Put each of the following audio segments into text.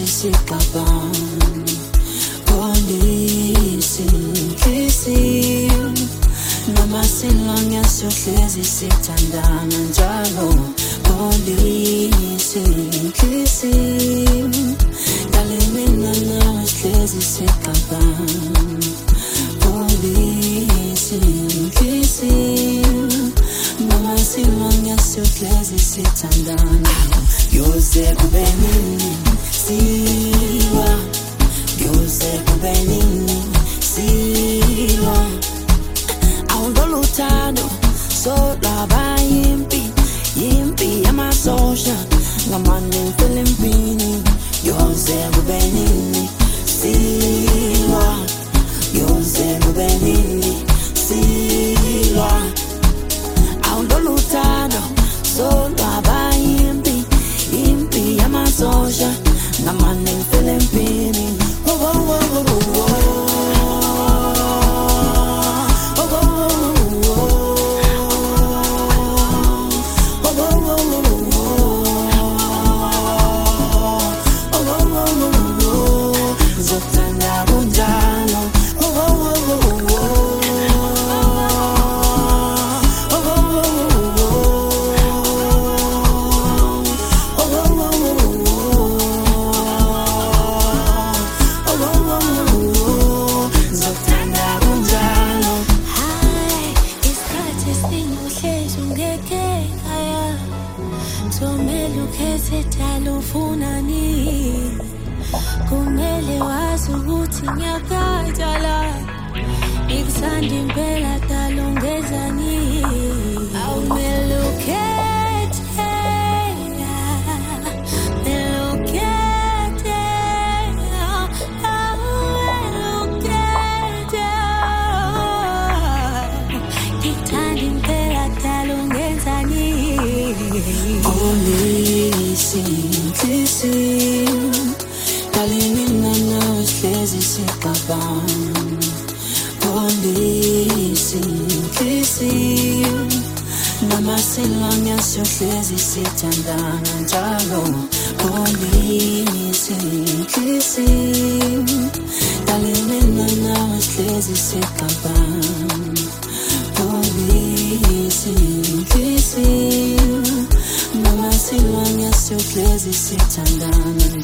sihlezi sicabanga polisi inhliziyo noma silonge sihlezi sithandana njalo polisi inhliziyo dale mina nawe sihlezi sicabanga polisi inhliziyo noma silonge sihlezi sithandana yoze kube nini siwa yoze kube nini siwa awuloluthando solaba yimpi yamasosha ngamane ngifele empini yoze kube nini siwa yoze kube nini siwa awuloluthando solaba yimpi yamasosha ngamane ngifele empini Somele ukhethe dala ufunani kumele wazi ukuthi ngiyakadala ikusanda impela dala ungezani awumele ukhethe polisi inhliziyo dale mina nawe sihlezi sicabanga polisi inhliziyo noma silonge sihlezi sithandana njalo polisi inhliziyo dale mina nawe sihlezi sicabanga polisi inhliziyo noma silonge sihlezi sithandana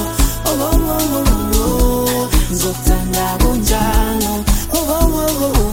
Zokuthanda kunjalo